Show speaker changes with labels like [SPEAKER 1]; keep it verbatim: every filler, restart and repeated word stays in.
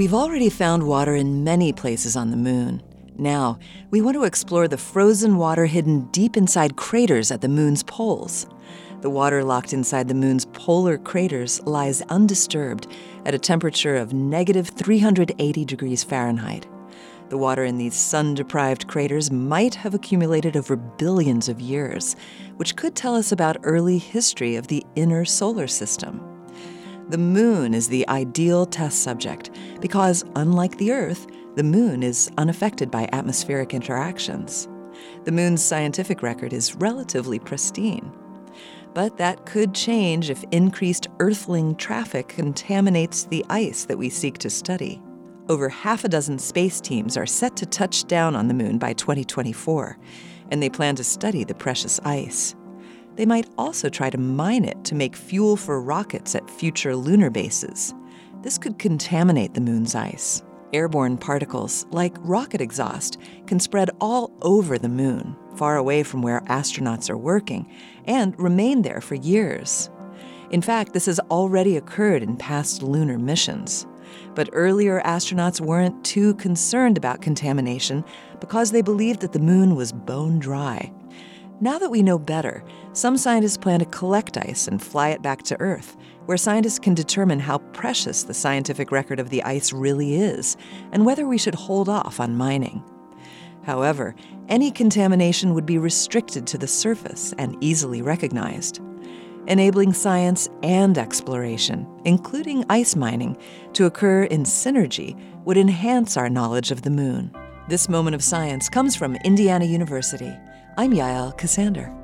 [SPEAKER 1] We've already found water in many places on the moon. Now, we want to explore the frozen water hidden deep inside craters at the moon's poles. The water locked inside the moon's polar craters lies undisturbed at a temperature of negative three hundred eighty degrees Fahrenheit. The water in these sun-deprived craters might have accumulated over billions of years, which could tell us about early history of the inner solar system. The moon is the ideal test subject because, unlike the Earth, the moon is unaffected by atmospheric interactions. The moon's scientific record is relatively pristine. But that could change if increased Earthling traffic contaminates the ice that we seek to study. Over half a dozen space teams are set to touch down on the moon by twenty twenty-four, and they plan to study the precious ice. They might also try to mine it to make fuel for rockets at future lunar bases. This could contaminate the moon's ice. Airborne particles, like rocket exhaust, can spread all over the moon, far away from where astronauts are working, and remain there for years. In fact, this has already occurred in past lunar missions. But earlier astronauts weren't too concerned about contamination because they believed that the moon was bone dry. Now that we know better, some scientists plan to collect ice and fly it back to Earth, where scientists can determine how precious the scientific record of the ice really is and whether we should hold off on mining. However, any contamination would be restricted to the surface and easily recognized. Enabling science and exploration, including ice mining, to occur in synergy would enhance our knowledge of the moon. This moment of science comes from Indiana University. I'm Yael Ksander.